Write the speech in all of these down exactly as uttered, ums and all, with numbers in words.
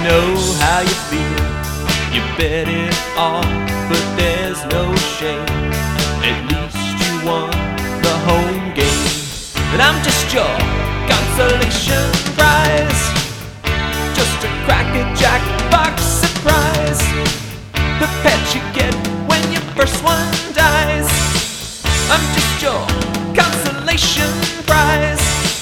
know how you feel. You bet it all, but there's no shame. At least you won the home game. And I'm just your consolation prize, just a cracker-jack box surprise, the pet you get when your first one dies. I'm just your consolation prize.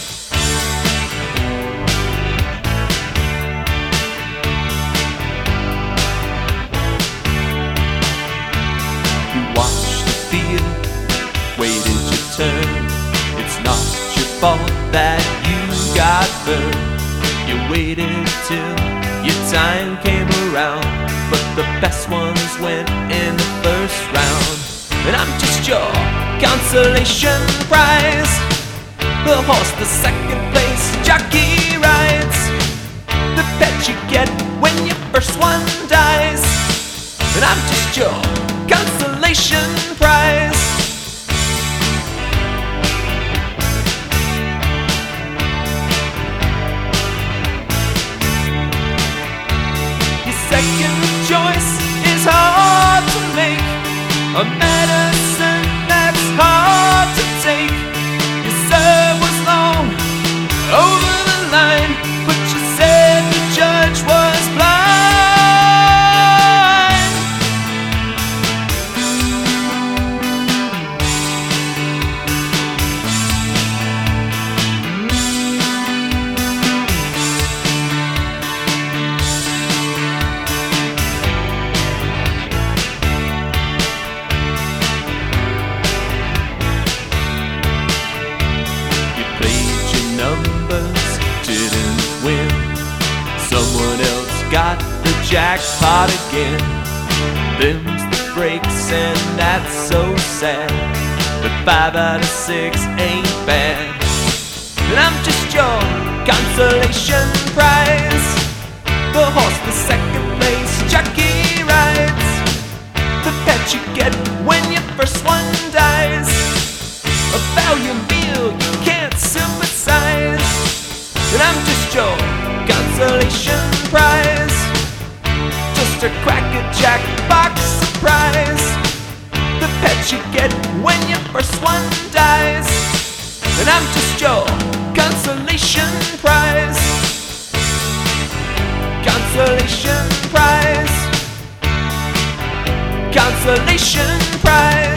You watched the field, waited your turn. It's not your fault that you got burned. You waited till your time came around, but the best ones went in the first round. And I'm just your consolation prize, the horse the second place jockey rides, the pet you get when your first one dies. And I'm just your consolation prize. Your second choice is hard to make, a medicine that's hard to take. Your serve was long, over the line, but you said the judge was blind. Numbers didn't win. Someone else got the jackpot again. Them's the breaks and that's so sad, but five out of six ain't bad. And I'm just your consolation prize, the horse the second place jockey rides, the pet you get when your first one dies, a valiant meal you can't sympathize. And I'm just your consolation prize, just a cracker-jack box surprise, the pet you get when your first one dies. And I'm just your consolation prize, consolation prize, consolation prize.